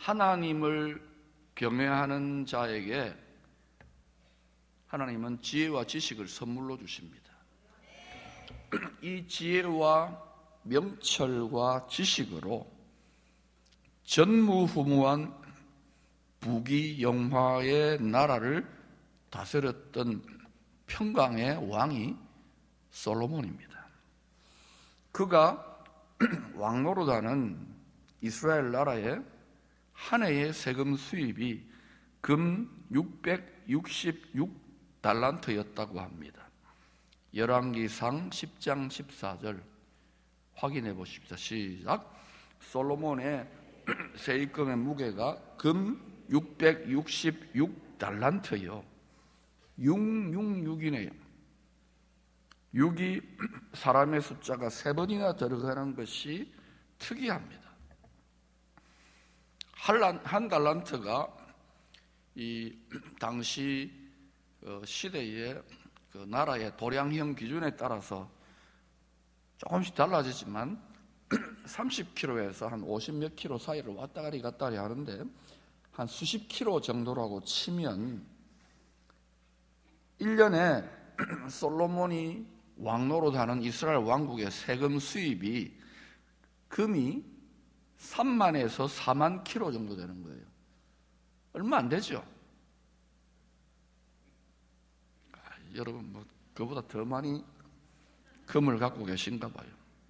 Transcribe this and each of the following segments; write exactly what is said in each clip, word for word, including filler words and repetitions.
하나님을 경외하는 자에게 하나님은 지혜와 지식을 선물로 주십니다. 이 지혜와 명철과 지식으로 전무후무한 부귀영화의 나라를 다스렸던 평강의 왕이 솔로몬입니다. 그가 왕노릇하는 이스라엘 나라의 한 해의 세금 수입이 금 육백육십육 달란트였다고 합니다. 열왕기상 십 장 십사 절 확인해 보십시다. 시작. 솔로몬의 세입금의 무게가 금 육백육십육 달란트요. 육백육십육이네요. 육이 사람의 숫자가 세 번이나 들어가는 것이 특이합니다. 한 달란트가 이 당시 시대의 그 나라의 도량형 기준에 따라서 조금씩 달라지지만 삼십 킬로그램에서 한 오십 몇 킬로 사이를 왔다 가리 갔다 가리 하는데 한 수십 킬로 정도라고 치면 일 년에 솔로몬이 왕노릇하는 이스라엘 왕국의 세금 수입이 금이 삼만에서 사만 킬로 정도 되는 거예요. 얼마 안 되죠? 아, 여러분 뭐 그보다 더 많이 금을 갖고 계신가 봐요.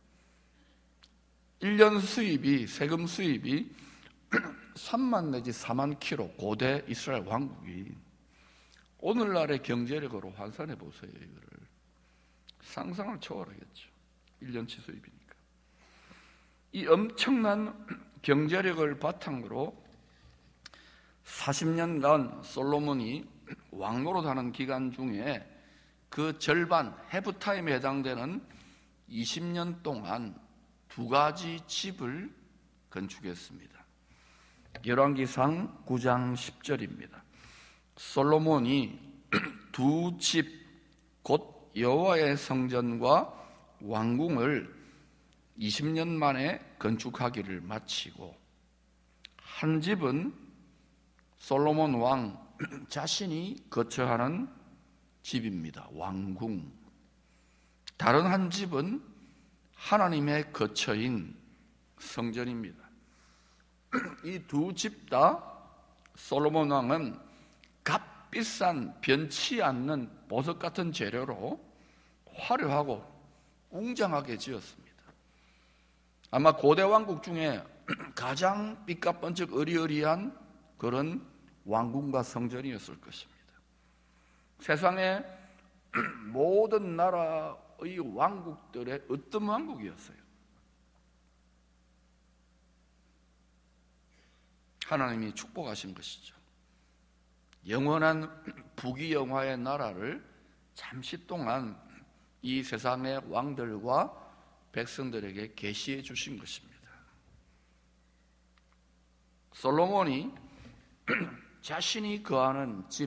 일 년 수입이 세금 수입이 삼만 내지 사만 킬로 고대 이스라엘 왕국이 오늘날의 경제력으로 환산해 보세요. 이거를 상상을 초월하겠죠. 일 년치 수입이니까. 이 엄청난 경제력을 바탕으로 사십 년간 솔로몬이 왕노릇하는 기간 중에 그 절반 해프타임에 해당되는 이십 년 동안 두 가지 집을 건축했습니다. 열왕기상 구 장 십 절입니다. 솔로몬이 두 집 곧 여호와의 성전과 왕궁을 이십 년 만에 건축하기를 마치고 한 집은 솔로몬 왕 자신이 거처하는 집입니다. 왕궁. 다른 한 집은 하나님의 거처인 성전입니다. 이 두 집 다 솔로몬 왕은 값비싼 변치 않는 보석 같은 재료로 화려하고 웅장하게 지었습니다. 아마 고대 왕국 중에 가장 삐까뻔쩍 어리어리한 그런 왕궁과 성전이었을 것입니다. 세상의 모든 나라의 왕국들의 으뜸 왕국이었어요. 하나님이 축복하신 것이죠. 영원한 부귀영화의 나라를 잠시 동안 이 세상의 왕들과 백성들에게 계시해 주신 것입니다. 솔로몬이 자신이 거하는 집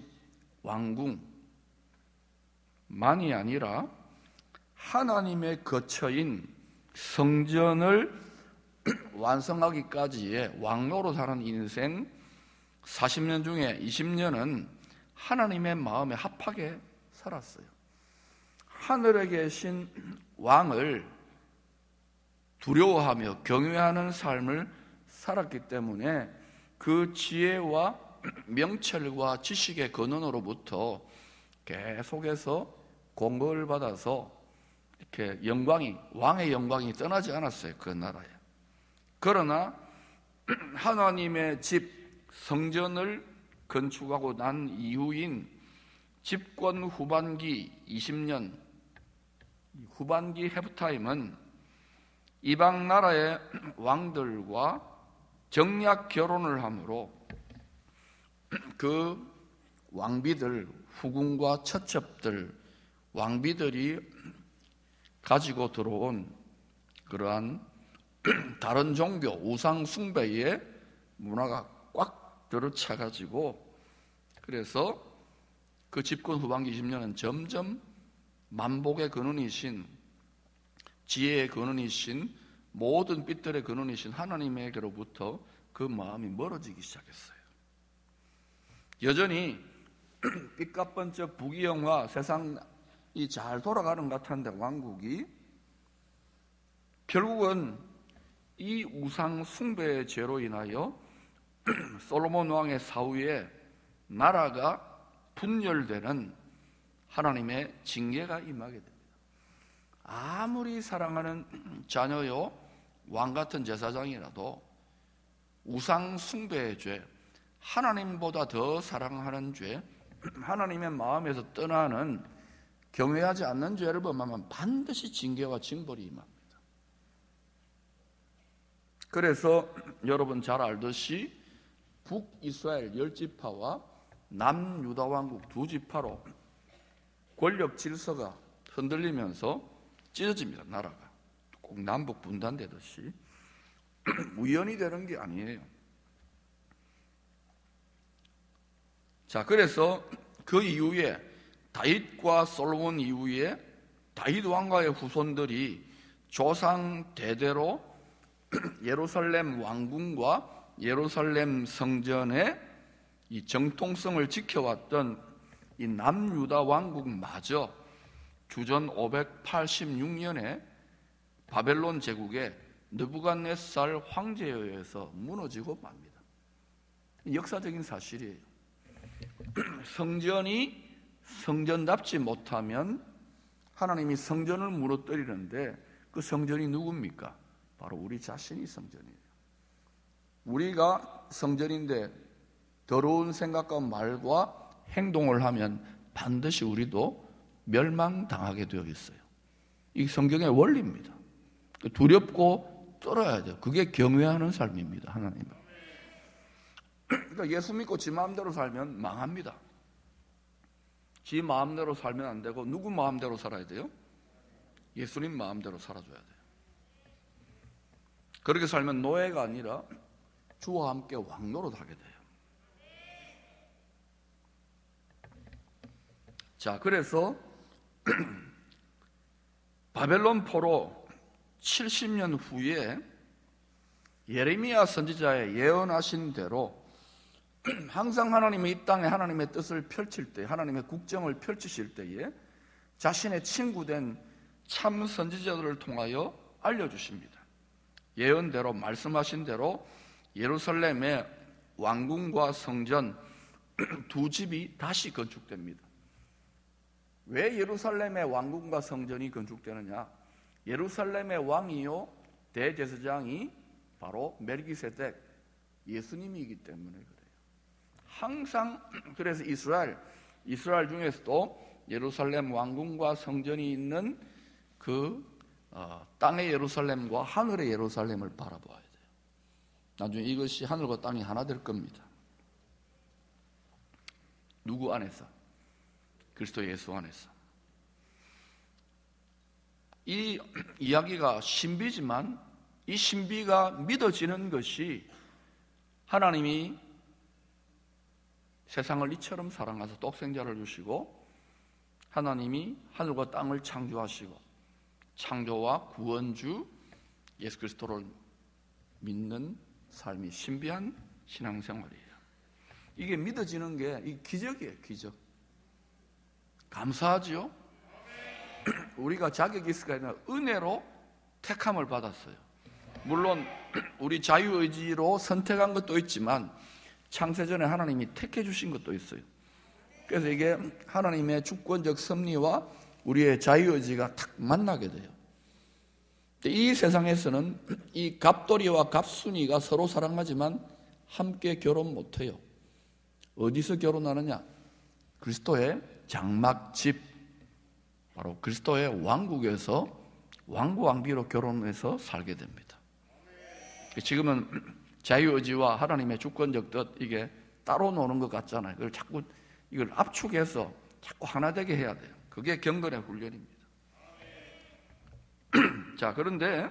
왕궁만이 아니라 하나님의 거처인 성전을 완성하기까지의 왕노릇하는 인생 사십 년 중에 이십 년은 하나님의 마음에 합하게 살았어요. 하늘에 계신 왕을 두려워하며 경외하는 삶을 살았기 때문에 그 지혜와 명철과 지식의 근원으로부터 계속해서 공급을 받아서 이렇게 영광이, 왕의 영광이 떠나지 않았어요. 그 나라에. 그러나 하나님의 집 성전을 건축하고 난 이후인 집권 후반기 이십 년 후반기 해프타임은 이방 나라의 왕들과 정략 결혼을 함으로 그 왕비들, 후궁과 처첩들, 왕비들이 가지고 들어온 그러한 다른 종교, 우상 숭배의 문화가 꽉 들어차가지고 그래서 그 집권 후반기 이십 년은 점점 만복의 근원이신, 지혜의 근원이신, 모든 빛들의 근원이신 하나님에게로부터 그 마음이 멀어지기 시작했어요. 여전히 삐까뻔쩍 부귀영화 세상이 잘 돌아가는 것 같은데 왕국이 결국은 이 우상 숭배의 죄로 인하여 솔로몬 왕의 사후에 나라가 분열되는 하나님의 징계가 임하게 됩니다. 아무리 사랑하는 자녀요 왕 같은 제사장이라도 우상 숭배의 죄, 하나님보다 더 사랑하는 죄, 하나님의 마음에서 떠나는 경외하지 않는 죄를 범하면 반드시 징계와 징벌이 임합니다. 그래서 여러분 잘 알듯이 북이스라엘 열 지파와 남유다 왕국 두 지파로 권력 질서가 흔들리면서 찢어집니다. 나라가 꼭 남북 분단되듯이 우연히 되는 게 아니에요. 자, 그래서 그 이후에 다윗과 솔로몬 이후에 다윗 왕가의 후손들이 조상 대대로 예루살렘 왕궁과 예루살렘 성전의 이 정통성을 지켜왔던 이 남유다 왕국마저 주전 오백팔십육 년에 바벨론 제국의 느부갓네살 황제에 의해서 무너지고 맙니다. 역사적인 사실이에요. 성전이 성전답지 못하면 하나님이 성전을 무너뜨리는데 그 성전이 누굽니까? 바로 우리 자신이 성전이에요. 우리가 성전인데 더러운 생각과 말과 행동을 하면 반드시 우리도 멸망당하게 되어 있어요. 이 성경의 원리입니다. 두렵고 떨어야 돼요. 그게 경외하는 삶입니다. 하나님을. 그러니까 예수 믿고 지 마음대로 살면 망합니다. 지 마음대로 살면 안 되고 누구 마음대로 살아야 돼요? 예수님 마음대로 살아줘야 돼요. 그렇게 살면 노예가 아니라 주와 함께 왕노릇 하게 돼요. 자, 그래서 바벨론 포로 칠십 년 후에 예레미야 선지자의 예언하신 대로 항상 하나님이 이 땅에 하나님의 뜻을 펼칠 때, 하나님의 국정을 펼치실 때에 자신의 친구된 참 선지자들을 통하여 알려주십니다. 예언대로 말씀하신 대로 예루살렘의 왕궁과 성전 두 집이 다시 건축됩니다. 왜 예루살렘의 왕궁과 성전이 건축되느냐? 예루살렘의 왕이요 대제사장이 바로 멜기세덱 예수님이기 때문에 그래요. 항상 그래서 이스라엘 이스라엘 중에서도 예루살렘 왕궁과 성전이 있는 그 어, 땅의 예루살렘과 하늘의 예루살렘을 바라봐야 돼요. 나중에 이것이 하늘과 땅이 하나 될 겁니다. 누구 안에서? 그리스도 예수 안에서. 이 이야기가 신비지만 이 신비가 믿어지는 것이 하나님이 세상을 이처럼 사랑하사 독생자를 주시고 하나님이 하늘과 땅을 창조하시고 창조와 구원주 예수 그리스도를 믿는 삶이 신비한 신앙생활이에요. 이게 믿어지는 게 이 기적이에요. 기적. 감사하지요? 우리가 자격이 있을까 아니라 은혜로 택함을 받았어요. 물론 우리 자유의지로 선택한 것도 있지만 창세전에 하나님이 택해 주신 것도 있어요. 그래서 이게 하나님의 주권적 섭리와 우리의 자유의지가 탁 만나게 돼요. 이 세상에서는 이 갑돌이와 갑순이가 서로 사랑하지만 함께 결혼 못해요. 어디서 결혼하느냐? 그리스도의 장막집, 바로 그리스도의 왕국에서 왕구왕비로 결혼해서 살게 됩니다. 지금은 자유의지와 하나님의 주권적 뜻 이게 따로 노는 것 같잖아요. 그걸 자꾸 이걸 압축해서 자꾸 하나 되게 해야 돼요. 그게 경건의 훈련입니다. 자, 그런데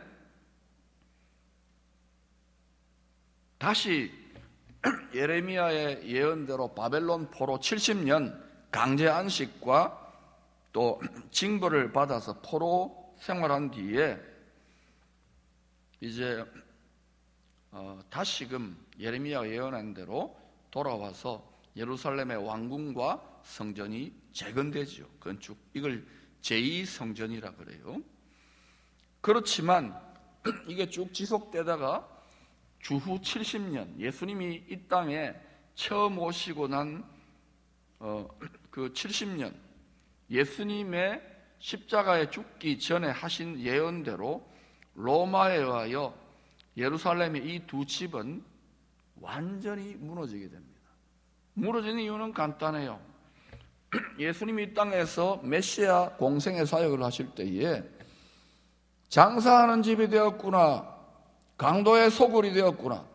다시 예레미야의 예언대로 바벨론 포로 칠십 년 강제 안식과 또 징벌을 받아서 포로 생활한 뒤에 이제 어, 다시금 예레미야가 예언한 대로 돌아와서 예루살렘의 왕궁과 성전이 재건되지요. 건축. 이걸 제이 성전이라 그래요. 그렇지만 이게 쭉 지속되다가 주후 칠십 년, 예수님이 이 땅에 처음 오시고 난 어, 그 칠십 년, 예수님의 십자가에 죽기 전에 하신 예언대로 로마에 의하여 예루살렘의 이 두 집은 완전히 무너지게 됩니다. 무너지는 이유는 간단해요. 예수님이 이 땅에서 메시아 공생의 사역을 하실 때에 장사하는 집이 되었구나, 강도의 소굴이 되었구나,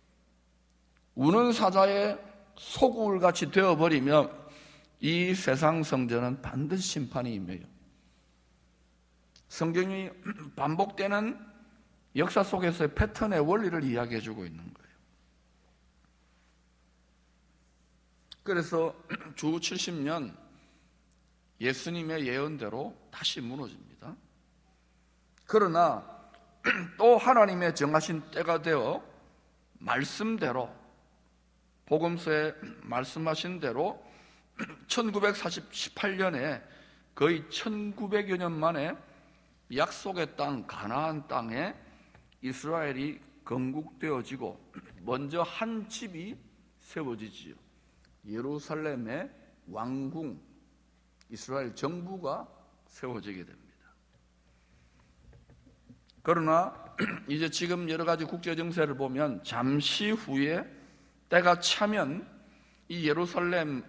우는 사자의 소굴같이 되어버리면 이 세상 성전은 반드시 심판이 임해요. 성경이 반복되는 역사 속에서의 패턴의 원리를 이야기해주고 있는 거예요. 그래서 주 칠십 년 예수님의 예언대로 다시 무너집니다. 그러나 또 하나님의 정하신 때가 되어 말씀대로, 복음서에 말씀하신 대로 천구백사십팔 년에 거의 천구백여 년 만에 약속의 땅 가나안 땅에 이스라엘이 건국되어지고 먼저 한 집이 세워지지요. 예루살렘의 왕궁, 이스라엘 정부가 세워지게 됩니다. 그러나 이제 지금 여러 가지 국제 정세를 보면 잠시 후에 때가 차면 이 예루살렘에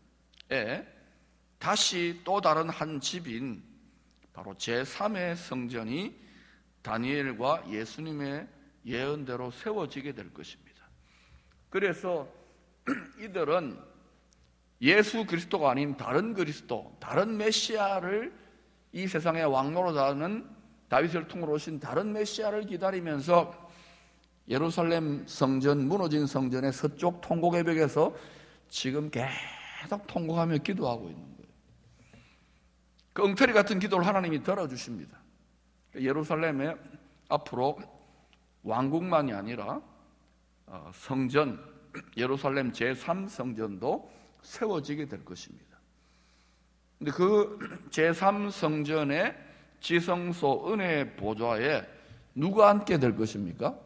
다시 또 다른 한 집인 바로 제삼의 성전이 다니엘과 예수님의 예언대로 세워지게 될 것입니다. 그래서 이들은 예수 그리스도가 아닌 다른 그리스도, 다른 메시아를, 이 세상의 왕노릇하는 다윗을 통으로 오신 다른 메시아를 기다리면서 예루살렘 성전, 무너진 성전의 서쪽 통곡의 벽에서 지금 계속 통곡하며 기도하고 있는 거예요. 그 엉터리 같은 기도를 하나님이 들어주십니다. 예루살렘에 앞으로 왕궁만이 아니라 성전, 예루살렘 제삼 성전도 세워지게 될 것입니다. 근데 그 제삼 성전의 지성소 은혜의 보좌에 누가 앉게 될 것입니까?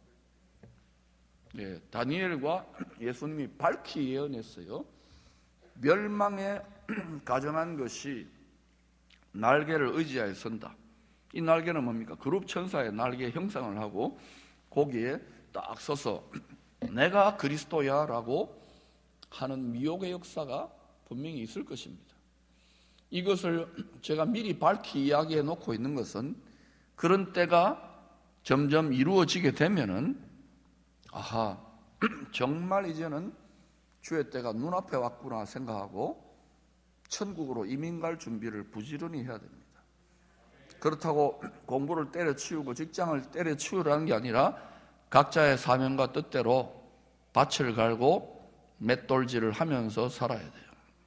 예, 다니엘과 예수님이 밝히 예언했어요. 멸망에 가정한 것이 날개를 의지하여 선다. 이 날개는 뭡니까? 그룹 천사의 날개 형상을 하고 거기에 딱 서서 내가 그리스도야 라고 하는 미혹의 역사가 분명히 있을 것입니다. 이것을 제가 미리 밝히 이야기해 놓고 있는 것은 그런 때가 점점 이루어지게 되면은 아하, 정말 이제는 주의 때가 눈앞에 왔구나 생각하고 천국으로 이민 갈 준비를 부지런히 해야 됩니다. 그렇다고 공부를 때려치우고 직장을 때려치우라는 게 아니라 각자의 사명과 뜻대로 밭을 갈고 맷돌질을 하면서 살아야 돼요.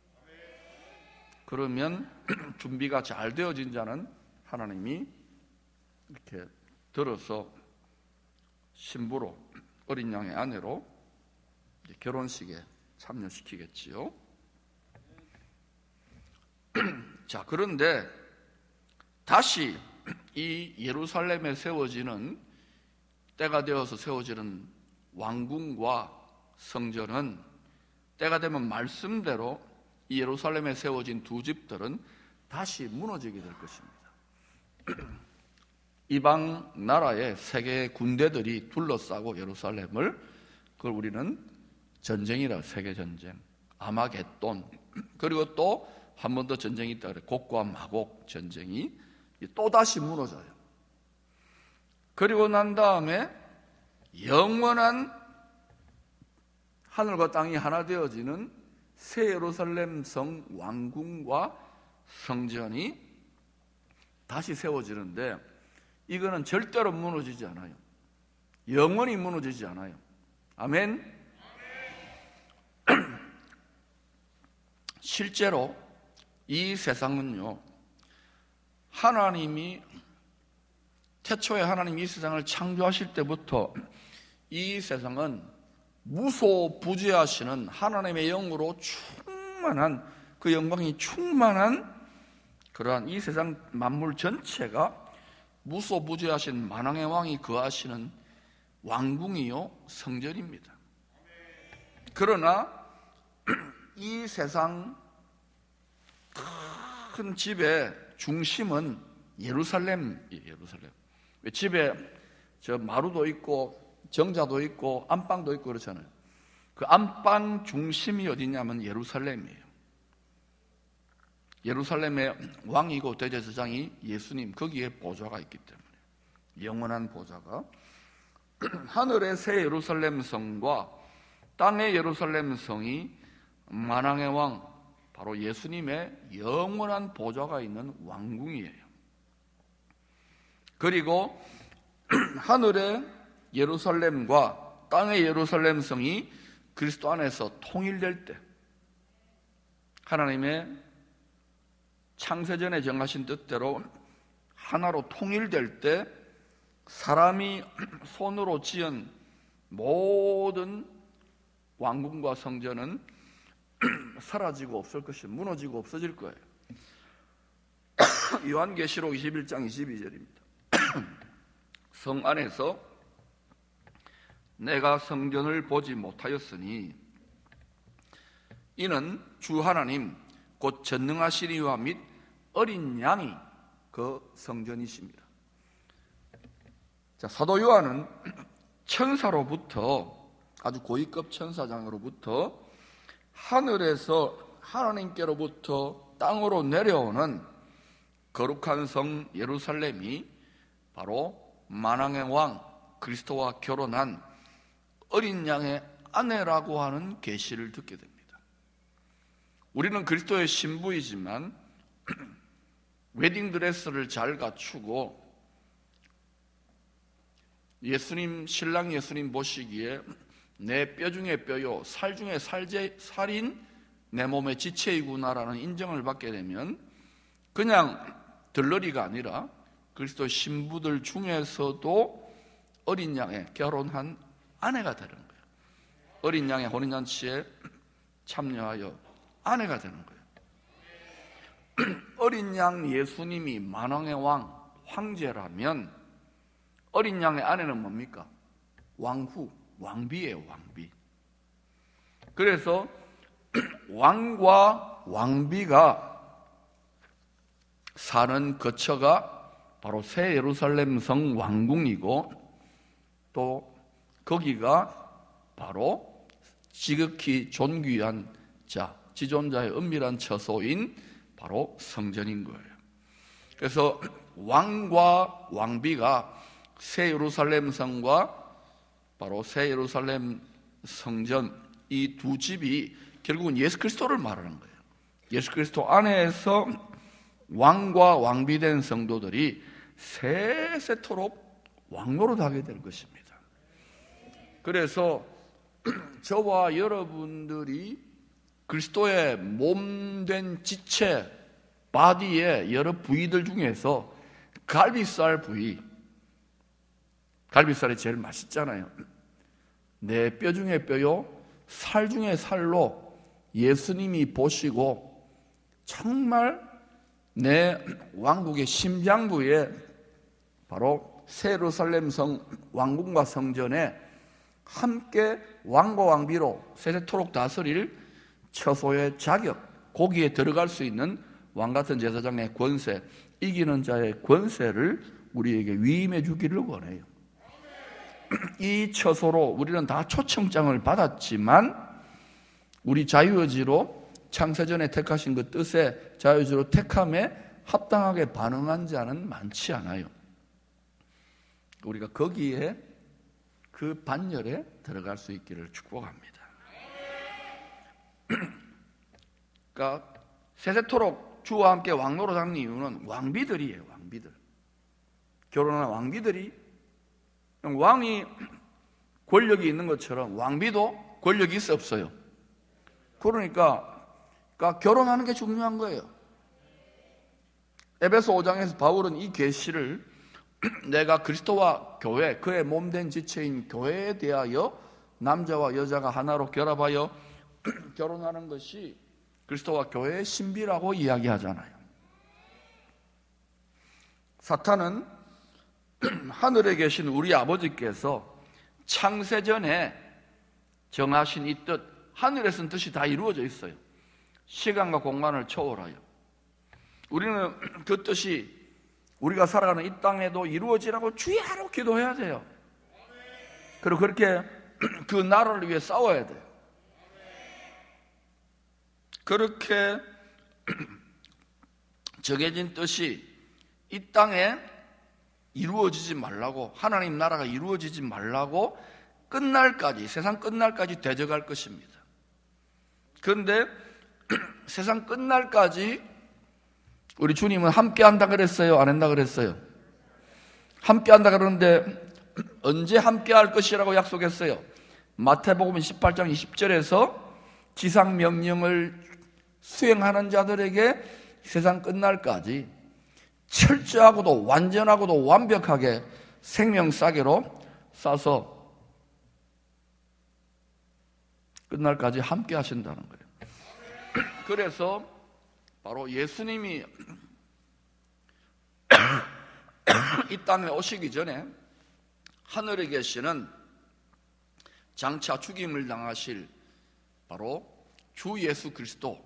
그러면 준비가 잘 되어진 자는 하나님이 이렇게 들어서 신부로, 어린 양의 아내로 결혼식에 참여시키겠지요. 자, 그런데 다시 이 예루살렘에 세워지는, 때가 되어서 세워지는 왕궁과 성전은 때가 되면 말씀대로 이 예루살렘에 세워진 두 집들은 다시 무너지게 될 것입니다. 이방 나라의 세계의 군대들이 둘러싸고 예루살렘을, 그걸 우리는 전쟁이라, 세계전쟁, 아마겟돈, 그리고 또 한 번 더 전쟁이 있다 그래, 곡과 마곡 전쟁이 또다시 무너져요. 그리고 난 다음에 영원한 하늘과 땅이 하나 되어지는 새 예루살렘 성 왕궁과 성전이 다시 세워지는데 이거는 절대로 무너지지 않아요. 영원히 무너지지 않아요. 아멘. 실제로 이 세상은요, 하나님이 태초에 하나님이 이 세상을 창조하실 때부터 이 세상은 무소부재하시는 하나님의 영으로 충만한, 그 영광이 충만한 그러한 이 세상 만물 전체가 무소부재하신 만왕의 왕이 거하시는 왕궁이요 성전입니다. 그러나 이 세상 큰 집의 중심은 예루살렘이에요. 예루살렘. 집에 저 마루도 있고 정자도 있고 안방도 있고 그렇잖아요. 그 안방 중심이 어디냐면 예루살렘이에요. 예루살렘의 왕이고 대제사장이 예수님, 거기에 보좌가 있기 때문에, 영원한 보좌가. 하늘의 새 예루살렘 성과 땅의 예루살렘 성이 만왕의 왕, 바로 예수님의 영원한 보좌가 있는 왕궁이에요. 그리고 하늘의 예루살렘과 땅의 예루살렘 성이 그리스도 안에서 통일될 때, 하나님의 창세전에 정하신 뜻대로 하나로 통일될 때, 사람이 손으로 지은 모든 왕궁과 성전은 사라지고 없을 것이, 무너지고 없어질 거예요. 요한계시록 이십일 장 이십이 절입니다. 성 안에서 내가 성전을 보지 못하였으니 이는 주 하나님 곧 전능하신 이와 및 어린 양이 그 성전이십니다. 자, 사도 요한은 천사로부터, 아주 고위급 천사장으로부터 하늘에서 하나님께로부터 땅으로 내려오는 거룩한 성 예루살렘이 바로 만왕의 왕 그리스도와 결혼한 어린 양의 아내라고 하는 계시를 듣게 됩니다. 우리는 그리스도의 신부이지만 웨딩드레스를 잘 갖추고 예수님, 신랑 예수님 보시기에 내 뼈 중에 뼈요 살 중에 살제, 살인 내 몸의 지체이구나라는 인정을 받게 되면 그냥 들러리가 아니라 그리스도 신부들 중에서도 어린 양에 결혼한 아내가 되는 거예요. 어린 양의 혼인잔치에 참여하여 아내가 되는 거예요. 어린 양 예수님이 만왕의 왕, 황제라면 어린 양의 아내는 뭡니까? 왕후, 왕비예요, 왕비. 그래서 왕과 왕비가 사는 거처가 바로 새 예루살렘 성 왕궁이고, 또 거기가 바로 지극히 존귀한 자, 지존자의 은밀한 처소인 바로 성전인 거예요. 그래서 왕과 왕비가 새 예루살렘 성과 바로 새 예루살렘 성전, 이 두 집이 결국은 예수 그리스도를 말하는 거예요. 예수 그리스도 안에서 왕과 왕비된 성도들이 세세토록 왕노릇하게 될 것입니다. 그래서 저와 여러분들이 그리스도의 몸된 지체, 바디의 여러 부위들 중에서 갈비살 부위, 갈비살이 제일 맛있잖아요. 내 뼈 중에 뼈요, 살 중에 살로 예수님이 보시고 정말 내 왕국의 심장부에 바로 새 예루살렘 성 왕궁과 성전에 함께 왕과 왕비로 세세토록 다스릴 처소의 자격, 거기에 들어갈 수 있는 왕같은 제사장의 권세, 이기는 자의 권세를 우리에게 위임해 주기를 원해요. 이 처소로 우리는 다 초청장을 받았지만 우리 자유의지로 창세전에 택하신 그 뜻에 자유의지로 택함에 합당하게 반응한 자는 많지 않아요. 우리가 거기에 그 반열에 들어갈 수 있기를 축복합니다. 그러니까 세세토록 주와 함께 왕노릇하는 이유는 왕비들이에요. 왕비들. 결혼한 왕비들이, 왕이 권력이 있는 것처럼 왕비도 권력이 있어 없어요? 그러니까, 그러니까 결혼하는 게 중요한 거예요. 에베소 오 장에서 바울은 이 계시를 내가 그리스도와 교회, 그의 몸된 지체인 교회에 대하여 남자와 여자가 하나로 결합하여 결혼하는 것이 그리스도와 교회의 신비라고 이야기하잖아요. 사탄은 하늘에 계신 우리 아버지께서 창세전에 정하신 이 뜻, 하늘에서는 뜻이 다 이루어져 있어요. 시간과 공간을 초월하여. 우리는 그 뜻이 우리가 살아가는 이 땅에도 이루어지라고 주야로 기도해야 돼요. 그리고 그렇게 그 나라를 위해 싸워야 돼요. 그렇게 정해진 뜻이 이 땅에 이루어지지 말라고, 하나님 나라가 이루어지지 말라고 끝날까지, 세상 끝날까지 대적할 것입니다. 그런데 세상 끝날까지 우리 주님은 함께 한다 그랬어요? 안 한다 그랬어요? 함께 한다 그러는데 언제 함께 할 것이라고 약속했어요? 마태복음 십팔 장 이십 절에서 지상 명령을 수행하는 자들에게 세상 끝날까지 철저하고도 완전하고도 완벽하게 생명 싸개로 싸서 끝날까지 함께 하신다는 거예요. 그래서 바로 예수님이 이 땅에 오시기 전에 하늘에 계시는 장차 죽임을 당하실 바로 주 예수 그리스도,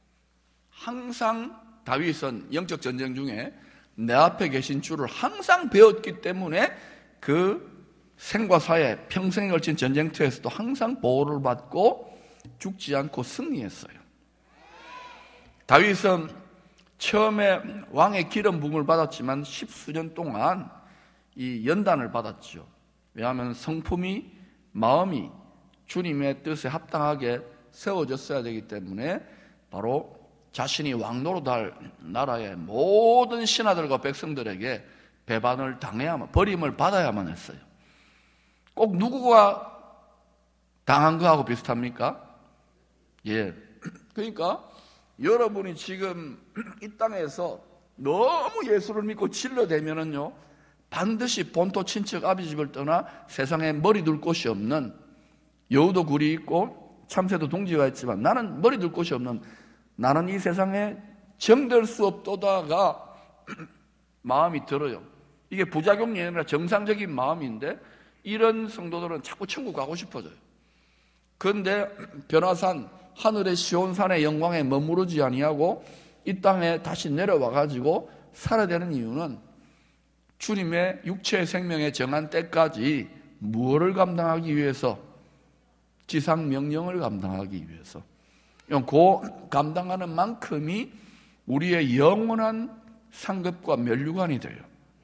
항상 다윗은 영적 전쟁 중에 내 앞에 계신 주를 항상 배웠기 때문에 그 생과 사의 평생에 걸친 전쟁터에서도 항상 보호를 받고 죽지 않고 승리했어요. 다윗은 처음에 왕의 기름 부음을 받았지만 십수년 동안 이 연단을 받았죠. 왜냐하면 성품이, 마음이 주님의 뜻에 합당하게 세워졌어야 되기 때문에 바로 자신이 왕노릇할 나라의 모든 신하들과 백성들에게 배반을 당해야만, 버림을 받아야만 했어요. 꼭 누구가 당한 거하고 비슷합니까? 예. 그러니까 여러분이 지금 이 땅에서 너무 예수를 믿고 질러대면은요, 반드시 본토 친척 아비 집을 떠나 세상에 머리 둘 곳이 없는, 여우도 굴이 있고 참새도 둥지가 있지만 나는 머리 둘 곳이 없는, 나는 이 세상에 정될 수 없도다가 마음이 들어요. 이게 부작용이 아니라 정상적인 마음인데 이런 성도들은 자꾸 천국 가고 싶어져요. 그런데 변화산, 하늘의 시온산의 영광에 머무르지 아니하고 이 땅에 다시 내려와 가지고 살아야 되는 이유는 주님의 육체의 생명에 정한 때까지 무엇을 감당하기 위해서? 지상 명령을 감당하기 위해서. 그 감당하는 만큼이 우리의 영원한 상급과 면류관이 돼요.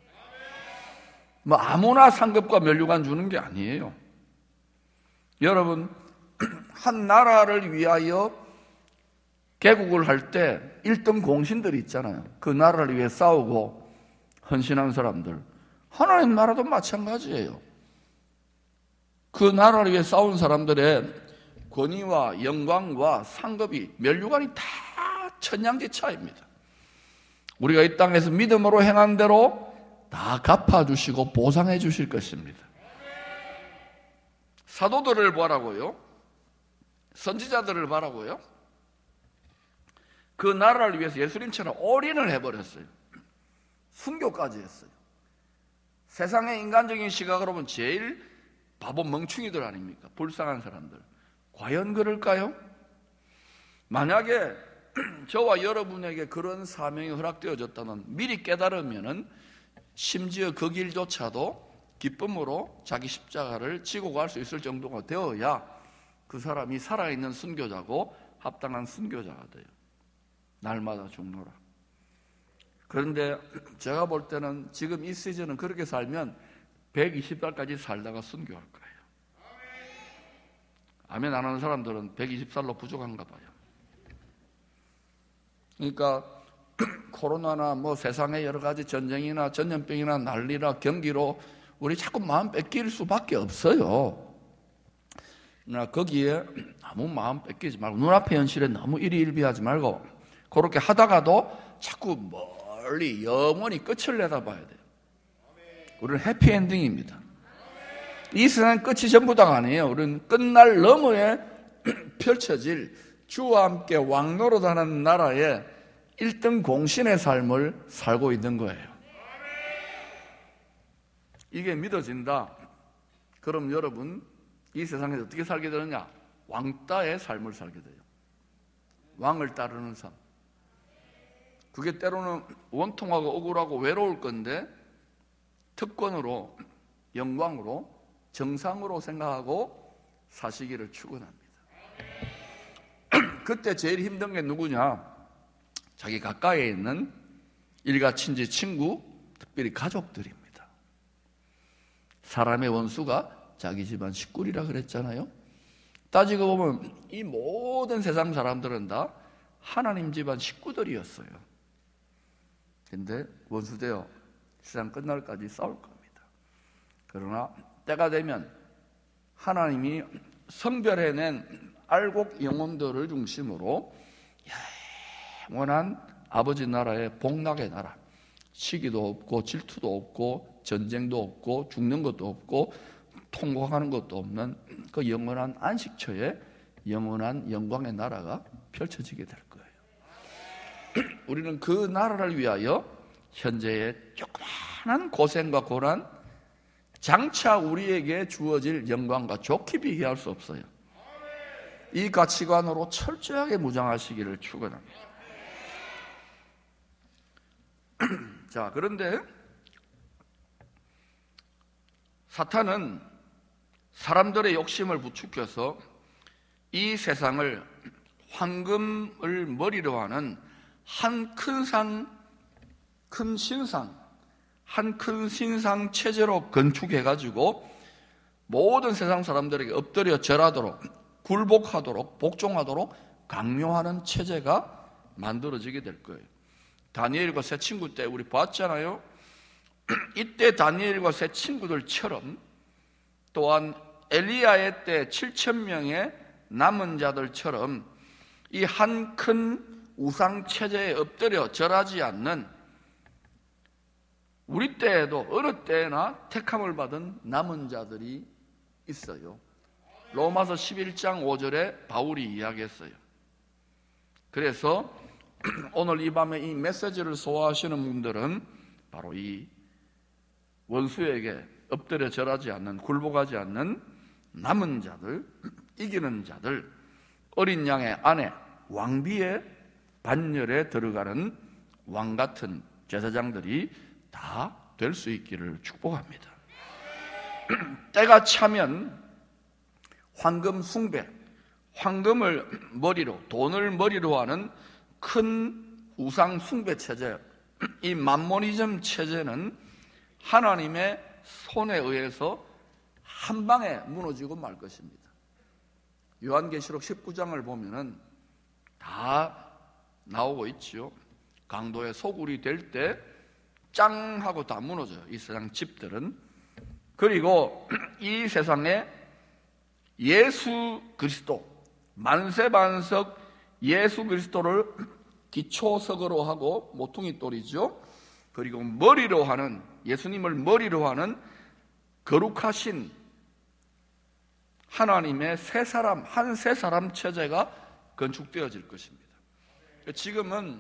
뭐 아무나 상급과 면류관 주는 게 아니에요. 여러분, 한 나라를 위하여 개국을 할 때 일 등 공신들이 있잖아요. 그 나라를 위해 싸우고 헌신한 사람들. 하나님 나라도 마찬가지예요. 그 나라를 위해 싸운 사람들의 권위와 영광과 상급이, 면류관이 다 천냥지차입니다. 우리가 이 땅에서 믿음으로 행한 대로 다 갚아주시고 보상해 주실 것입니다. 사도들을 보라고요? 선지자들을 보라고요? 그 나라를 위해서 예수님처럼 올인을 해버렸어요. 순교까지 했어요. 세상의 인간적인 시각으로 보면 제일 바보 멍충이들 아닙니까? 불쌍한 사람들. 과연 그럴까요? 만약에 저와 여러분에게 그런 사명이 허락되어졌다면 미리 깨달으면은 심지어 그 길조차도 기쁨으로 자기 십자가를 지고 갈 수 있을 정도가 되어야 그 사람이 살아있는 순교자고 합당한 순교자가 돼요. 날마다 죽노라. 그런데 제가 볼 때는 지금 이 시즌은 그렇게 살면 백이십 살까지 살다가 순교할 거예요. 아멘 안 하는 사람들은 백이십 살로 부족한가 봐요. 그러니까 코로나나 뭐 세상의 여러 가지 전쟁이나 전염병이나 난리나 경기로 우리 자꾸 마음 뺏길 수밖에 없어요. 그러나 거기에 아무 마음 뺏기지 말고 눈앞의 현실에 너무 일희일비하지 말고 그렇게 하다가도 자꾸 멀리 영원히 끝을 내다봐야 돼요. 우리는 해피엔딩입니다. 이 세상 끝이 전부 다가 아니에요. 우리는 끝날 너머에 펼쳐질 주와 함께 왕노릇하는 나라의 일 등 공신의 삶을 살고 있는 거예요. 이게 믿어진다. 그럼 여러분 이 세상에서 어떻게 살게 되느냐? 왕따의 삶을 살게 돼요. 왕을 따르는 삶. 그게 때로는 원통하고 억울하고 외로울 건데 특권으로, 영광으로, 정상으로 생각하고 사시기를 축원합니다. 그때 제일 힘든 게 누구냐? 자기 가까이에 있는 일가, 친지, 친구, 특별히 가족들입니다. 사람의 원수가 자기 집안 식구리라 그랬잖아요. 따지고 보면 이 모든 세상 사람들은 다 하나님 집안 식구들이었어요. 근데 원수되어 세상 끝날까지 싸울 겁니다. 그러나 때가 되면 하나님이 성별해낸 알곡 영혼들을 중심으로 영원한 아버지 나라의 복락의 나라, 시기도 없고 질투도 없고 전쟁도 없고 죽는 것도 없고 통곡하는 것도 없는 그 영원한 안식처에 영원한 영광의 나라가 펼쳐지게 될 거예요. 우리는 그 나라를 위하여 현재의 조그마한 고생과 고난, 장차 우리에게 주어질 영광과 좋게 비교할 수 없어요. 이 가치관으로 철저하게 무장하시기를 축원합니다. 자, 그런데 사탄은 사람들의 욕심을 부추겨서 이 세상을 황금을 머리로 하는 한 큰 상, 큰 신상, 한 큰 신상 체제로 건축해가지고 모든 세상 사람들에게 엎드려 절하도록, 굴복하도록, 복종하도록 강요하는 체제가 만들어지게 될 거예요. 다니엘과 세 친구 때 우리 봤잖아요. 이때 다니엘과 세 친구들처럼 또한 엘리야의 때 칠천 명의 남은 자들처럼 이 한 큰 우상 체제에 엎드려 절하지 않는, 우리 때에도 어느 때나 택함을 받은 남은 자들이 있어요. 로마서 십일 장 오 절에 바울이 이야기했어요. 그래서 오늘 이 밤에 이 메시지를 소화하시는 분들은 바로 이 원수에게 엎드려 절하지 않는, 굴복하지 않는 남은 자들, 이기는 자들, 어린 양의 아내, 왕비의 반열에 들어가는 왕같은 제사장들이 다 될 수 있기를 축복합니다. 때가 차면 황금 숭배, 황금을 머리로, 돈을 머리로 하는 큰 우상 숭배 체제, 이 맘모니즘 체제는 하나님의 손에 의해서 한 방에 무너지고 말 것입니다. 요한계시록 십구 장을 보면은 다 나오고 있죠. 강도의 소굴이 될 때 짱 하고 다 무너져요, 이 세상 집들은. 그리고 이 세상에 예수 그리스도, 만세반석 예수 그리스도를 기초석으로 하고 모퉁이 돌이죠. 그리고 머리로 하는, 예수님을 머리로 하는 거룩하신 하나님의 세 사람, 한 세 사람 체제가 건축되어질 것입니다. 지금은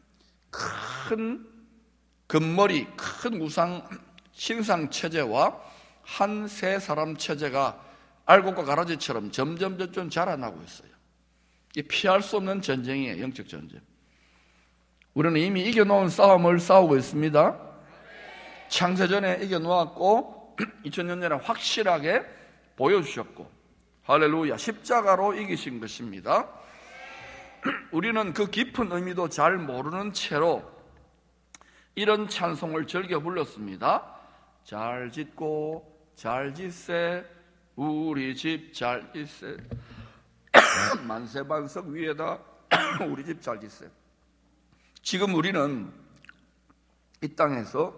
큰 금머리, 큰 우상 신상 체제와 한 세 사람 체제가 알곡과 가라지처럼 점점 점점 자라나고 있어요. 이 피할 수 없는 전쟁이에요, 영적 전쟁. 우리는 이미 이겨놓은 싸움을 싸우고 있습니다. 창세전에 이겨놓았고 이천 년 전에 확실하게 보여주셨고, 할렐루야, 십자가로 이기신 것입니다. 우리는 그 깊은 의미도 잘 모르는 채로 이런 찬송을 즐겨 불렀습니다. 잘 짓고 잘 짓세, 우리 집 잘 짓세, 만세반석 위에다 우리 집 잘 짓세. 지금 우리는 이 땅에서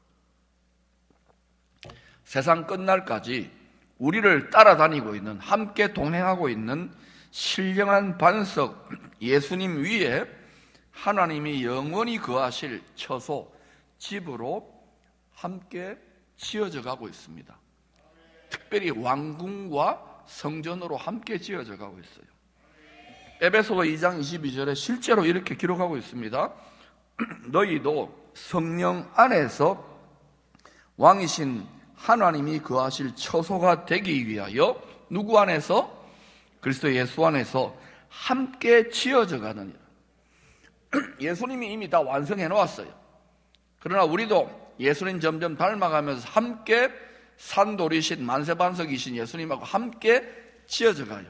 세상 끝날까지 우리를 따라다니고 있는, 함께 동행하고 있는 신령한 반석 예수님 위에 하나님이 영원히 거하실 처소, 집으로 함께 지어져 가고 있습니다. 특별히 왕궁과 성전으로 함께 지어져 가고 있어요. 에베소서 이 장 이십이 절에 실제로 이렇게 기록하고 있습니다. 너희도 성령 안에서 왕이신 하나님이 거하실 처소가 되기 위하여 누구 안에서? 그리스도 예수 안에서 함께 지어져 가느니라. 예수님이 이미 다 완성해 놓았어요. 그러나 우리도 예수님 점점 닮아가면서 함께 산돌이신 만세반석이신 예수님하고 함께 지어져 가요.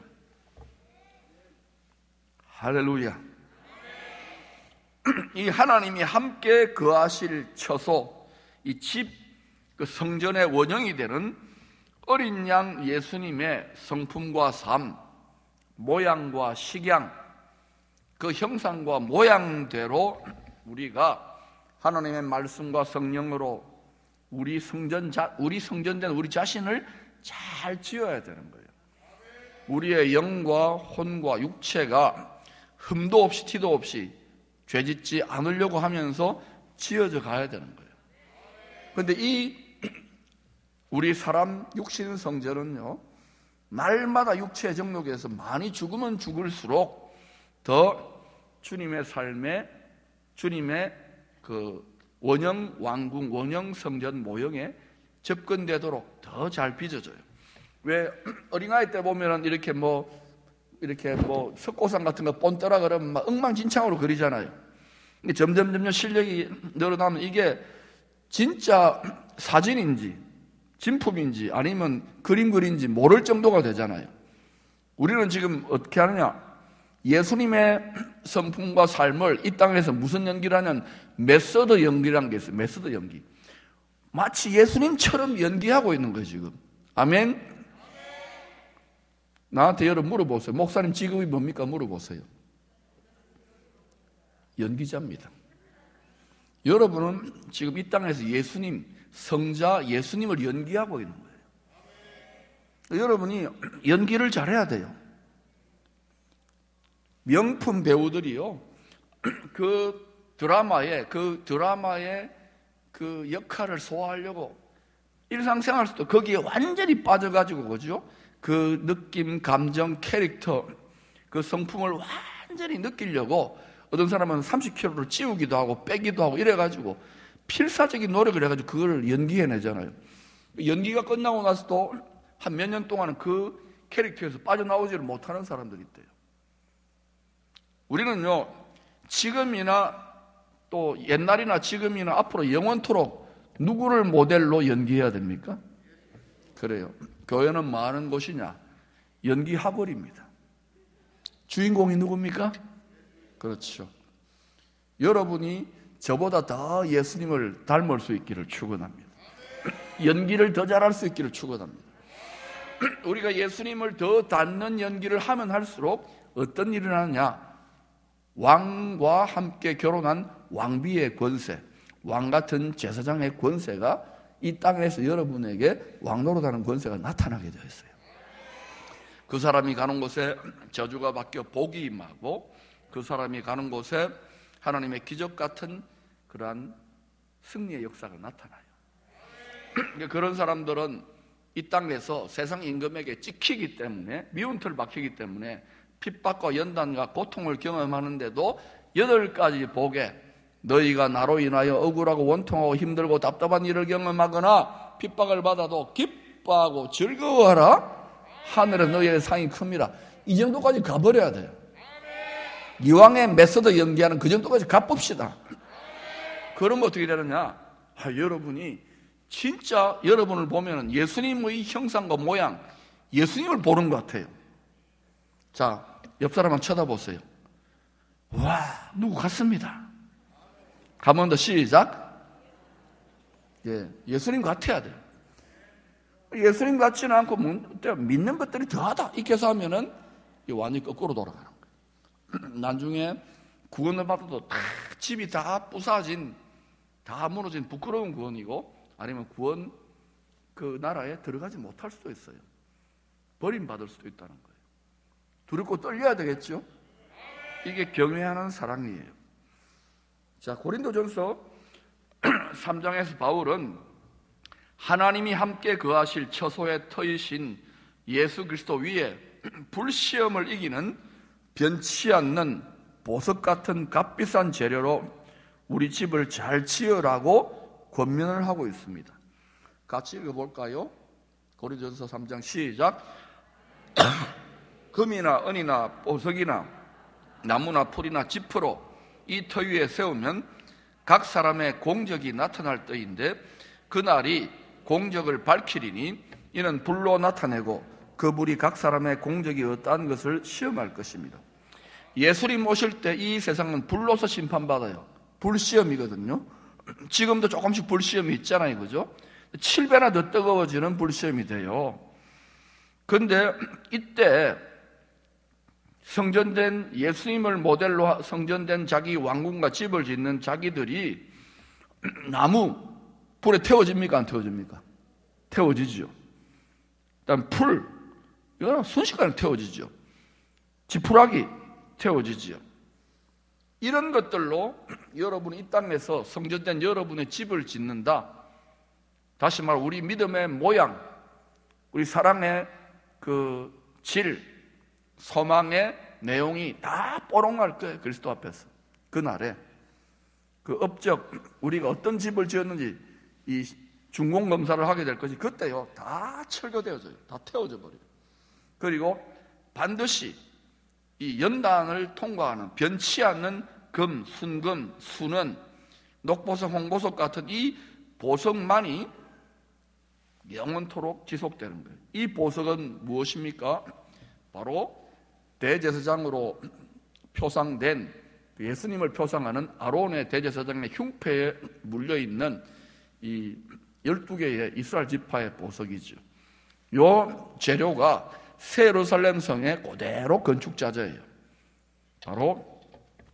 할렐루야. 이 하나님이 함께 거하실 처소, 이 집, 그 성전의 원형이 되는 어린 양 예수님의 성품과 삶, 모양과 식양, 그 형상과 모양대로 우리가 하나님의 말씀과 성령으로 우리 성전 자, 우리 성전된 우리 자신을 잘 지어야 되는 거예요. 우리의 영과 혼과 육체가 흠도 없이 티도 없이 죄짓지 않으려고 하면서 지어져 가야 되는 거예요. 그런데 이 우리 사람 육신 성전은요, 날마다 육체의 정욕에서 많이 죽으면 죽을수록 더 주님의 삶에, 주님의 그 원형 왕궁, 원형 성전 모형에 접근되도록 더 잘 빚어져요. 왜 어린아이 때 보면은 이렇게 뭐 이렇게 뭐 석고상 같은 거 본떠라 그러면 막 엉망진창으로 그리잖아요. 점점 점점 실력이 늘어나면 이게 진짜 사진인지 진품인지 아니면 그림 그린지 모를 정도가 되잖아요. 우리는 지금 어떻게 하느냐? 예수님의 성품과 삶을 이 땅에서 무슨 연기를 하냐면 메소드 연기라는 게 있어요. 메소드 연기. 마치 예수님처럼 연기하고 있는 거예요, 지금. 아멘? 나한테 여러분 물어보세요. 목사님 직업이 뭡니까? 물어보세요. 연기자입니다. 여러분은 지금 이 땅에서 예수님, 성자 예수님을 연기하고 있는 거예요. 여러분이 연기를 잘해야 돼요. 명품 배우들이요, 그 드라마에, 그 드라마의 그 역할을 소화하려고 일상생활 속도 거기에 완전히 빠져가지고, 그죠? 그 느낌, 감정, 캐릭터, 그 성품을 완전히 느끼려고 어떤 사람은 삼십 킬로그램를 찌우기도 하고 빼기도 하고 이래가지고 필사적인 노력을 해가지고 그걸 연기해내잖아요. 연기가 끝나고 나서도 한 몇 년 동안은 그 캐릭터에서 빠져나오지를 못하는 사람들이 있대요. 우리는요, 지금이나 또 옛날이나 지금이나 앞으로 영원토록 누구를 모델로 연기해야 됩니까? 그래요. 교회는 뭐 하는 곳이냐? 연기학원입니다. 주인공이 누굽니까? 그렇죠. 여러분이 저보다 더 예수님을 닮을 수 있기를 축원합니다. 연기를 더 잘할 수 있기를 축원합니다. 우리가 예수님을 더 닮는 연기를 하면 할수록 어떤 일이 나느냐? 왕과 함께 결혼한 왕비의 권세, 왕 같은 제사장의 권세가 이 땅에서 여러분에게 왕노릇하는 권세가 나타나게 되어 있어요. 그 사람이 가는 곳에 저주가 바뀌어 복이 임하고, 그 사람이 가는 곳에 하나님의 기적 같은 그러한 승리의 역사가 나타나요. 그런 사람들은 이 땅에서 세상 임금에게 찍히기 때문에, 미운털 박히기 때문에 핍박과 연단과 고통을 경험하는데도 여덟 가지 복에, 너희가 나로 인하여 억울하고 원통하고 힘들고 답답한 일을 경험하거나 핍박을 받아도 기뻐하고 즐거워하라. 하늘에 너희의 상이 큽니다. 이 정도까지 가버려야 돼요. 이왕의 메소드 연기하는 그 정도까지 가봅시다. 그러면 어떻게 되느냐? 아, 여러분이 진짜 여러분을 보면 예수님의 형상과 모양, 예수님을 보는 것 같아요. 자, 옆 사람 한번 쳐다보세요. 와, 누구 같습니다. 한 번 더 시작. 예, 예수님 같아야 돼요. 예수님 같지는 않고 믿는 것들이 더하다 이렇게 해서 하면은 완전히 거꾸로 돌아가는 거예요. 나중에 구원을 받아도 다 집이 다 부사진, 다 무너진 부끄러운 구원이고, 아니면 구원 그 나라에 들어가지 못할 수도 있어요. 버림받을 수도 있다는 거예요. 두렵고 떨려야 되겠죠? 이게 경외하는 사랑이에요. 자, 고린도전서 삼 장에서 바울은 하나님이 함께 거하실 처소의 터이신 예수 그리스도 위에 불시험을 이기는 변치 않는 보석 같은 값비싼 재료로 우리 집을 잘 지으라고 권면을 하고 있습니다. 같이 읽어볼까요? 고린도전서 삼 장 시작. 금이나 은이나 보석이나 나무나 풀이나 지프로 이 터 위에 세우면 각 사람의 공적이 나타날 때인데 그날이 공적을 밝히리니 이는 불로 나타내고 그 불이 각 사람의 공적이 어떠한 것을 시험할 것입니다. 예수님 오실 때 이 세상은 불로서 심판받아요. 불시험이거든요. 지금도 조금씩 불시험이 있잖아요, 그죠? 칠 배나 더 뜨거워지는 불시험이 돼요. 그런데 이때 성전된 예수님을 모델로 성전된 자기 왕궁과 집을 짓는 자기들이 나무 불에 태워집니까? 안 태워집니까? 태워지죠. 그다음 풀, 이거는 순식간에 태워지죠. 지푸라기 태워지죠. 이런 것들로 여러분이 이 땅에서 성전된 여러분의 집을 짓는다. 다시 말해 우리 믿음의 모양, 우리 사랑의 그 질, 소망의 내용이 다 뽀록날 거예요. 그리스도 앞에서. 그날에 그 업적, 우리가 어떤 집을 지었는지 이 중공검사를 하게 될 것이 그때요 다 철거되어져요. 다 태워져 버려요. 그리고 반드시 이 연단을 통과하는 변치 않는 금, 순금, 순은, 녹보석, 홍보석 같은 이 보석만이 영원토록 지속되는 거예요. 이 보석은 무엇입니까? 바로 대제사장으로 표상된 예수님을 표상하는 아론의 대제사장의 흉패에 물려있는 이 열두 개의 이스라엘 지파의 보석이죠. 요 재료가 새 예루살렘 성의 그대로 건축자재예요. 바로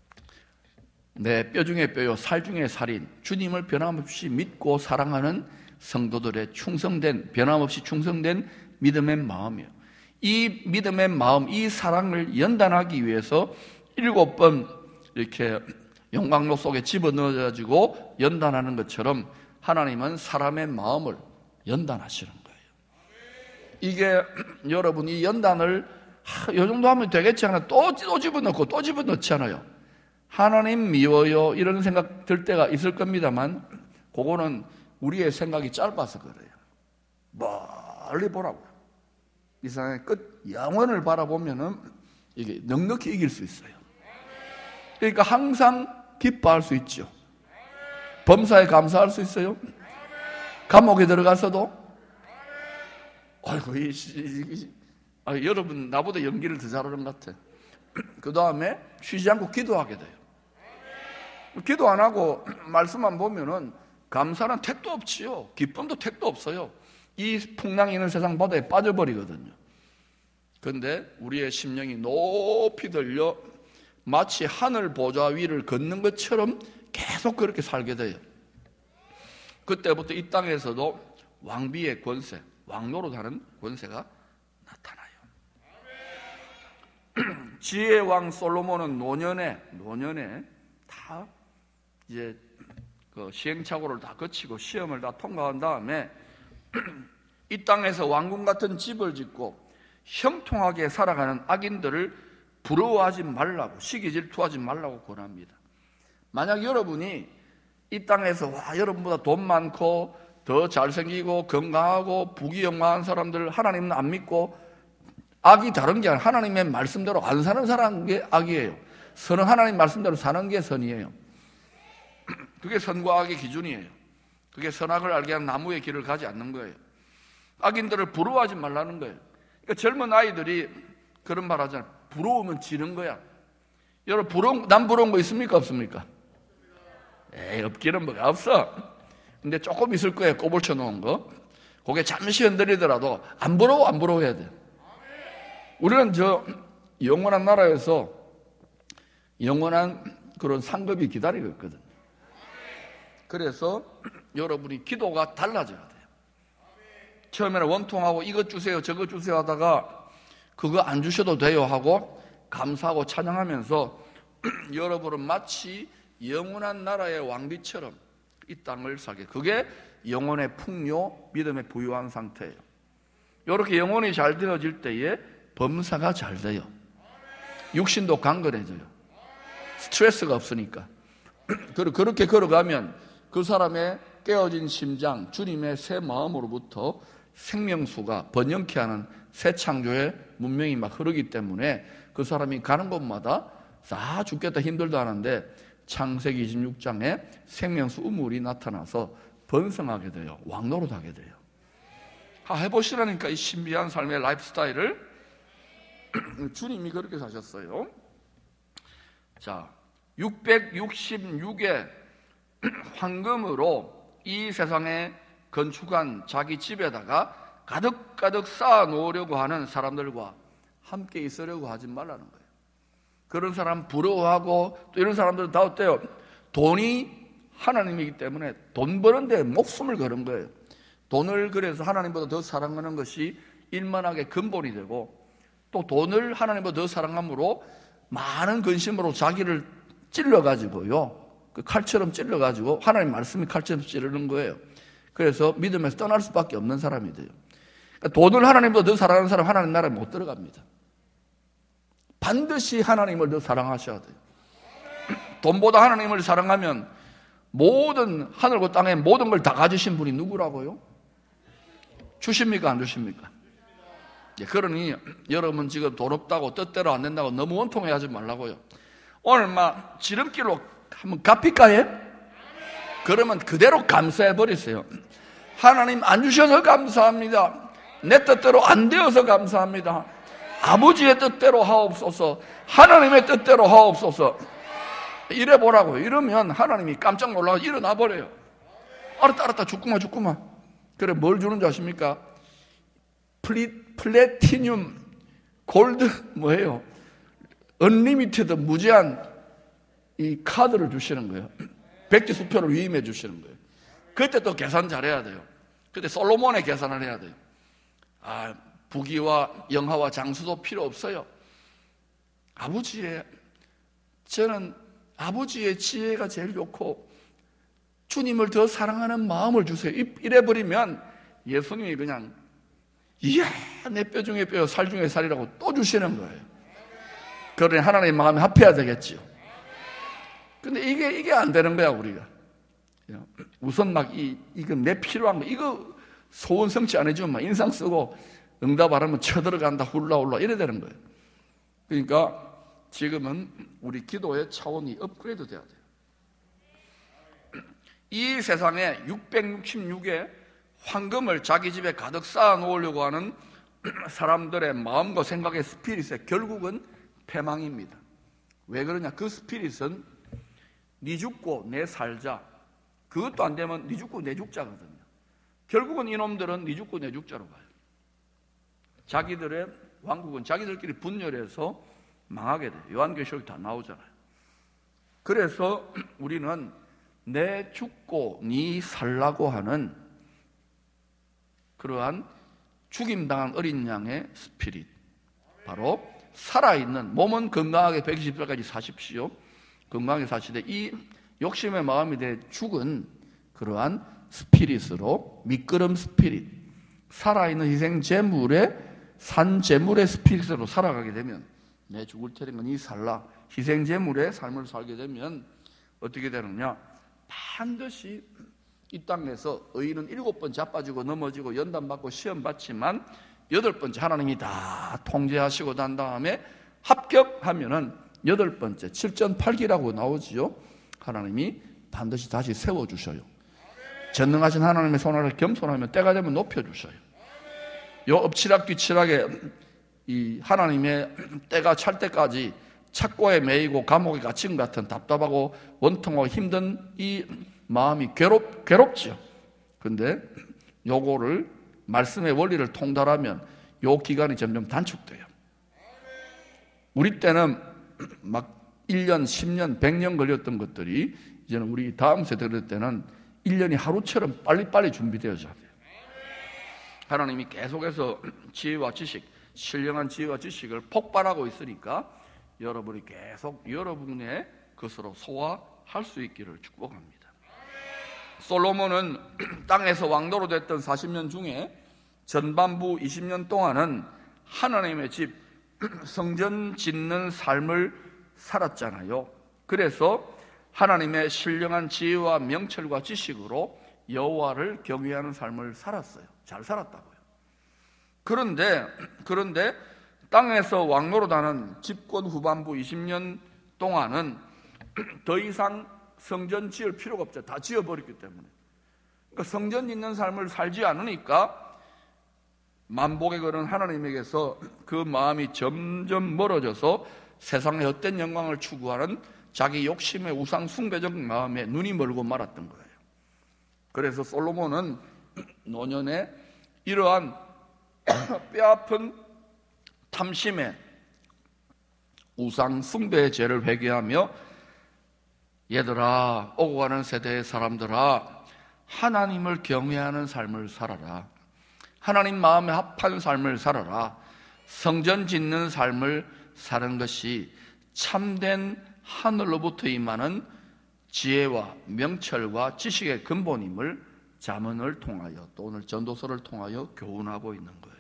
내 뼈 중에 뼈요 살 중에 살인 주님을 변함없이 믿고 사랑하는 성도들의 충성된 변함없이 충성된 믿음의 마음이에요. 이 믿음의 마음, 이 사랑을 연단하기 위해서 일곱 번 이렇게 용광로 속에 집어넣어가지고 연단하는 것처럼 하나님은 사람의 마음을 연단하시는 거예요. 이게 여러분 이 연단을 하, 이 정도 하면 되겠지 않아요? 또, 또 집어넣고 또 집어넣지 않아요. 하나님 미워요 이런 생각 들 때가 있을 겁니다만 그거는 우리의 생각이 짧아서 그래요. 멀리 보라고요. 이 세상의 끝 영원을 바라보면은 이게 넉넉히 이길 수 있어요. 그러니까 항상 기뻐할 수 있죠. 범사에 감사할 수 있어요. 감옥에 들어가서도 아이고 이, 이, 이, 아, 여러분 나보다 연기를 더 잘하는 것 같아. 그 다음에 쉬지 않고 기도하게 돼요. 기도 안 하고 말씀만 보면은 감사는 택도 없지요. 기쁨도 택도 없어요. 이 풍랑이 있는 세상 바다에 빠져버리거든요. 그런데 우리의 심령이 높이 들려 마치 하늘 보좌 위를 걷는 것처럼 계속 그렇게 살게 돼요. 그때부터 이 땅에서도 왕비의 권세, 왕노릇하는 권세가 나타나요. 지혜의 왕 솔로몬은 노년에 노년에 다 이제 그 시행착오를 다 거치고 시험을 다 통과한 다음에 이 땅에서 왕궁 같은 집을 짓고 형통하게 살아가는 악인들을 부러워하지 말라고, 시기 질투하지 말라고 권합니다. 만약 여러분이 이 땅에서 와 여러분보다 돈 많고 더 잘생기고 건강하고 부귀영화한 사람들 하나님은 안 믿고 악이 다른 게 아니라 하나님의 말씀대로 안 사는 사람이 악이에요. 선은 하나님 말씀대로 사는 게 선이에요. 그게 선과 악의 기준이에요. 그게 선악을 알게 하는 나무의 길을 가지 않는 거예요. 악인들을 부러워하지 말라는 거예요. 그러니까 젊은 아이들이 그런 말 하잖아요. 부러우면 지는 거야. 여러분 부러운, 남 부러운 거 있습니까? 없습니까? 에이 없기는 뭐가 없어. 근데 조금 있을 거예요. 꼬불쳐 놓은 거. 그게 잠시 흔들리더라도 안 부러워 안 부러워해야 돼. 우리는 저 영원한 나라에서 영원한 그런 상급이 기다리고 있거든. 그래서 여러분이 기도가 달라져야 돼요. 처음에는 원통하고 이것 주세요 저것 주세요 하다가 그거 안 주셔도 돼요 하고 감사하고 찬양하면서 여러분은 마치 영원한 나라의 왕비처럼 이 땅을 살게. 그게 영혼의 풍요, 믿음의 부유한 상태예요. 이렇게 영혼이 잘 되어질 때에 범사가 잘 돼요. 육신도 강건해져요. 스트레스가 없으니까. 그렇게 걸어가면 그 사람의 깨어진 심장, 주님의 새 마음으로부터 생명수가 번영케 하는 새 창조의 문명이 막 흐르기 때문에 그 사람이 가는 곳마다 다 죽겠다 힘들다 하는데 창세기 이십육 장에 생명수 우물이 나타나서 번성하게 돼요. 왕노릇하게 돼요. 아, 해보시라니까 이 신비한 삶의 라이프 스타일을. 주님이 그렇게 사셨어요. 자, 육백육십육의 황금으로 이 세상에 건축한 자기 집에다가 가득가득 쌓아 놓으려고 하는 사람들과 함께 있으려고 하지 말라는 거예요. 그런 사람 부러워하고 또 이런 사람들은 다 어때요? 돈이 하나님이기 때문에 돈 버는데 목숨을 거는 거예요. 돈을 그래서 하나님보다 더 사랑하는 것이 일만하게 근본이 되고, 또 돈을 하나님보다 더 사랑함으로 많은 근심으로 자기를 찔러가지고요, 그 칼처럼 찔러가지고 하나님 말씀이 칼처럼 찌르는 거예요. 그래서 믿음에서 떠날 수밖에 없는 사람이 돼요. 그러니까 돈을 하나님보다 더 사랑하는 사람 하나님 나라에 못 들어갑니다. 반드시 하나님을 더 사랑하셔야 돼요. 돈보다 하나님을 사랑하면 모든 하늘과 땅에 모든 걸 다 가지신 분이 누구라고요? 주십니까 안 주십니까? 예, 그러니 여러분 지금 돈 없다고 뜻대로 안 된다고 너무 원통해하지 말라고요. 오늘 막 지름길로 한번 갚을까요? 그러면 그대로 감사해 버리세요. 하나님 안 주셔서 감사합니다. 내 뜻대로 안 되어서 감사합니다. 아버지의 뜻대로 하옵소서, 하나님의 뜻대로 하옵소서. 이래 보라고요. 이러면 하나님이 깜짝 놀라서 일어나 버려요. 알았다 알았다 죽구마 죽구마. 그래 뭘 주는 줄 아십니까? 플리, 플래티늄 골드 뭐예요? 언리미티드 무제한 이 카드를 주시는 거예요. 백지 수표를 위임해 주시는 거예요. 그때 또 계산 잘해야 돼요. 그때 솔로몬의 계산을 해야 돼요. 아, 부귀와 영화와 장수도 필요 없어요. 아버지의 저는 아버지의 지혜가 제일 좋고 주님을 더 사랑하는 마음을 주세요. 이래버리면 예수님이 그냥 이야 내 뼈 중에 뼈 살 중에 살이라고 또 주시는 거예요. 그러니 하나님의 마음이 합해야 되겠지요. 근데 이게 이게 안 되는 거야 우리가. 우선 막 이 이거 내 필요한 거 이거 소원 성취 안 해주면 막 인상 쓰고 응답 안 하면 쳐들어간다 훌라훌라 이래 되는 거예요. 그러니까 지금은 우리 기도의 차원이 업그레이드 돼야 돼요. 이 세상에 육백육십육의 황금을 자기 집에 가득 쌓아 놓으려고 하는 사람들의 마음과 생각의 스피릿에 결국은 패망입니다. 왜 그러냐? 그 스피릿은 니 죽고 내 살자, 그것도 안 되면 니 죽고 내 죽자거든요. 결국은 이놈들은 니 죽고 내 죽자로 가요. 자기들의 왕국은 자기들끼리 분열해서 망하게 돼요. 요한계시록이 다 나오잖아요. 그래서 우리는 내 죽고 니 살라고 하는 그러한 죽임당한 어린 양의 스피릿, 바로 살아있는 몸은 건강하게 백이십 살까지 사십시오. 건강하게 사시되 이 욕심의 마음이 돼 죽은 그러한 스피릿으로, 미끄럼 스피릿, 살아있는 희생 제물의 산 제물의 스피릿으로 살아가게 되면, 내 죽을 테니까 니 살라, 희생 제물의 삶을 살게 되면 어떻게 되느냐? 반드시 이 땅에서 의인은 일곱 번 자빠지고 넘어지고 연단받고 시험 받지만 여덟 번째 하나님이 다 통제하시고 난 다음에 합격하면은 여덟 번째 칠전팔기라고 나오지요. 하나님이 반드시 다시 세워주셔요. 전능하신 하나님의 손아래 겸손하면 때가 되면 높여주셔요. 요 엎치락뒤치락에 이 하나님의 때가 찰 때까지 착고에 매이고 감옥에 갇힌 것 같은 답답하고 원통하고 힘든 이 마음이 괴롭, 괴롭죠. 근데 요거를 말씀의 원리를 통달하면 요 기간이 점점 단축돼요. 우리 때는 막 일 년, 십 년, 백 년 걸렸던 것들이 이제는 우리 다음 세대들 때는 일 년이 하루처럼 빨리빨리 준비되어져야 돼요. 하나님이 계속해서 지혜와 지식, 신령한 지혜와 지식을 폭발하고 있으니까 여러분이 계속 여러분의 것으로 소화할 수 있기를 축복합니다. 솔로몬은 땅에서 왕노로 됐던 사십 년 중에 전반부 이십 년 동안은 하나님의 집 성전 짓는 삶을 살았잖아요. 그래서 하나님의 신령한 지혜와 명철과 지식으로 여호와를 경외하는 삶을 살았어요. 잘 살았다고요. 그런데 그런데 땅에서 왕노릇하는 집권 후반부 이십 년 동안은 더 이상 성전 지을 필요가 없죠. 다 지어버렸기 때문에. 그러니까 성전 있는 삶을 살지 않으니까 만복의 거는 하나님에게서 그 마음이 점점 멀어져서 세상의 헛된 영광을 추구하는 자기 욕심의 우상 숭배적 마음에 눈이 멀고 말았던 거예요. 그래서 솔로몬은 노년에 이러한 뼈아픈 탐심에 우상 숭배의 죄를 회개하며 얘들아, 오고 가는 세대의 사람들아, 하나님을 경외하는 삶을 살아라. 하나님 마음에 합한 삶을 살아라. 성전 짓는 삶을 사는 것이 참된 하늘로부터 임하는 지혜와 명철과 지식의 근본임을 잠언을 통하여 또 오늘 전도서를 통하여 교훈하고 있는 거예요.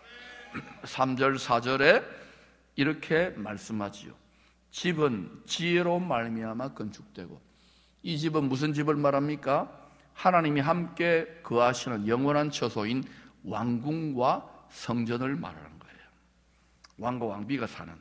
삼 절 사 절에 이렇게 말씀하지요. 집은 지혜로 말미암아 건축되고, 이 집은 무슨 집을 말합니까? 하나님이 함께 거하시는 영원한 처소인 왕궁과 성전을 말하는 거예요. 왕과 왕비가 사는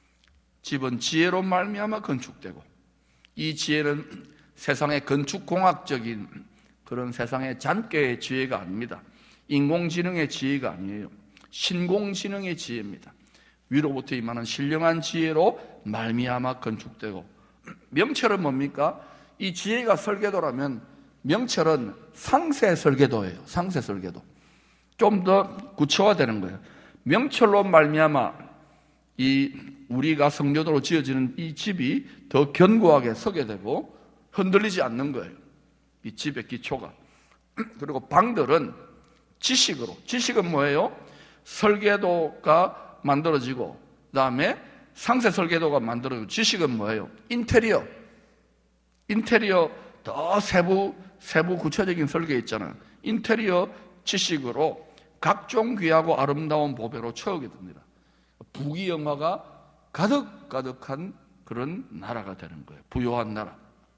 집은 지혜로 말미암아 건축되고, 이 지혜는 세상의 건축공학적인 그런 세상의 잔꾀의 지혜가 아닙니다. 인공지능의 지혜가 아니에요. 신공지능의 지혜입니다. 위로부터 임하는 신령한 지혜로 말미암아 건축되고, 명철은 뭡니까? 이 지혜가 설계도라면 명철은 상세 설계도예요. 상세 설계도. 좀 더 구체화되는 거예요. 명철로 말미암아 이 우리가 성전으로 지어지는 이 집이 더 견고하게 서게 되고 흔들리지 않는 거예요. 이 집의 기초가. 그리고 방들은 지식으로. 지식은 뭐예요? 설계도가 만들어지고, 그 다음에 상세 설계도가 만들어지고, 지식은 뭐예요? 인테리어. 인테리어 더 세부, 세부 구체적인 설계 있잖아요. 인테리어 지식으로 각종 귀하고 아름다운 보배로 채우게 됩니다. 부귀영화가 가득가득한 그런 나라가 되는 거예요. 부유한 나라,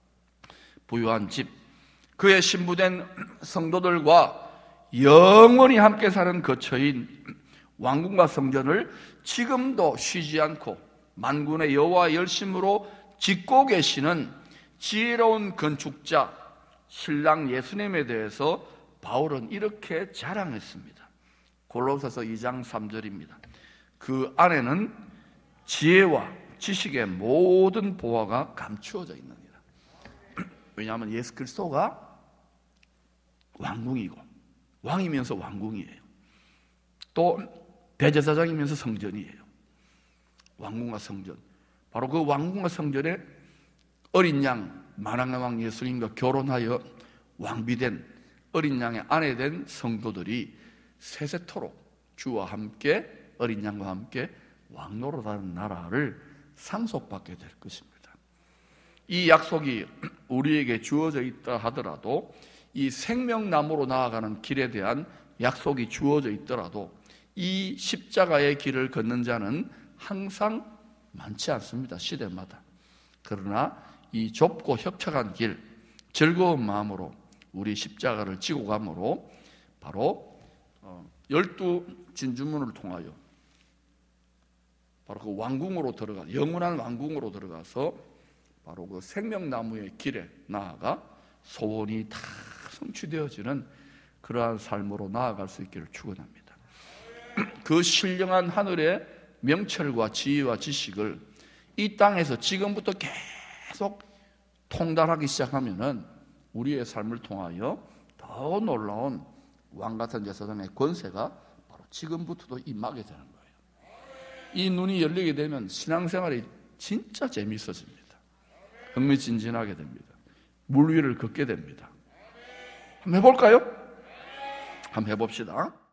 부유한 집. 그의 신부된 성도들과 영원히 함께 사는 거처인 왕궁과 성전을 지금도 쉬지 않고 만군의 여호와 열심으로 짓고 계시는 지혜로운 건축자 신랑 예수님에 대해서 바울은 이렇게 자랑했습니다. 골로새서 이 장 삼 절입니다. 그 안에는 지혜와 지식의 모든 보화가 감추어져 있느니라. 왜냐하면 예수 그리스도가 왕궁이고 왕이면서 왕궁이에요. 또 대제사장이면서 성전이에요. 왕궁과 성전. 바로 그 왕궁과 성전에 어린 양 만왕의 왕 예수님과 결혼하여 왕비된 어린 양의 아내 된 성도들이 세세토록 주와 함께 어린 양과 함께 왕노릇하는 나라를 상속받게 될 것입니다. 이 약속이 우리에게 주어져 있다 하더라도, 이 생명나무로 나아가는 길에 대한 약속이 주어져 있더라도 이 십자가의 길을 걷는 자는 항상 많지 않습니다. 시대마다. 그러나 이 좁고 협착한 길, 즐거운 마음으로 우리 십자가를 지고 가므로 바로 열두 진주문을 통하여 바로 그 왕궁으로 들어가, 영원한 왕궁으로 들어가서 바로 그 생명나무의 길에 나아가 소원이 다 성취되어지는 그러한 삶으로 나아갈 수 있기를 축원합니다. 그 신령한 하늘의 명철과 지혜와 지식을 이 땅에서 지금부터 계속 통달하기 시작하면은 우리의 삶을 통하여 더 놀라운 왕같은 제사장의 권세가 바로 지금부터도 임하게 되는 거예요. 이 눈이 열리게 되면 신앙생활이 진짜 재미있어집니다. 흥미진진하게 됩니다. 물 위를 걷게 됩니다. 한번 해볼까요? 한번 해봅시다.